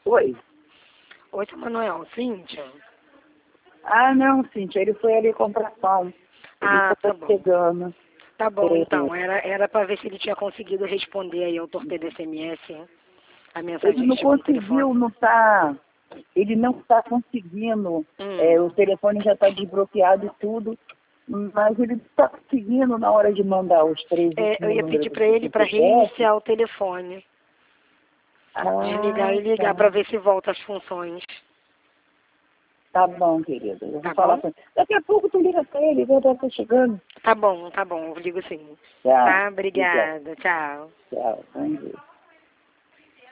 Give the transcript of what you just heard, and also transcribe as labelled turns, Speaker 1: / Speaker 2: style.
Speaker 1: Oi.
Speaker 2: Oi, seu Manuel. Cíntia?
Speaker 1: Ah, não, Cíntia, ele foi ali comprar pão. Ele
Speaker 2: Ah, tá
Speaker 1: tá
Speaker 2: bom.
Speaker 1: chegando.
Speaker 2: Tá bom,
Speaker 1: É,
Speaker 2: então. Era para ver se ele tinha conseguido responder aí ao torpedo SMS, a
Speaker 1: ele
Speaker 2: mensagem
Speaker 1: não
Speaker 2: que chegou no telefone.
Speaker 1: conseguiu, não tá. Ele não está conseguindo. O telefone já está desbloqueado e tudo. Mas ele está conseguindo na hora de mandar os três
Speaker 2: Eu
Speaker 1: últimos
Speaker 2: ia
Speaker 1: números
Speaker 2: pedir
Speaker 1: do
Speaker 2: para ele para
Speaker 1: CPF.
Speaker 2: reiniciar o telefone. Desligar
Speaker 1: Ah,
Speaker 2: e ligar
Speaker 1: tá.
Speaker 2: para ver se volta as funções.
Speaker 1: Tá bom, querido. Eu vou
Speaker 2: Tá
Speaker 1: falar
Speaker 2: bom?
Speaker 1: com ele. Daqui a pouco tu liga pra ele, ele já tá chegando.
Speaker 2: Tá bom. Eu ligo sim.
Speaker 1: Tchau.
Speaker 2: Tá?
Speaker 1: Obrigado.
Speaker 2: Obrigada. Tchau.
Speaker 1: Tchau. Bom dia.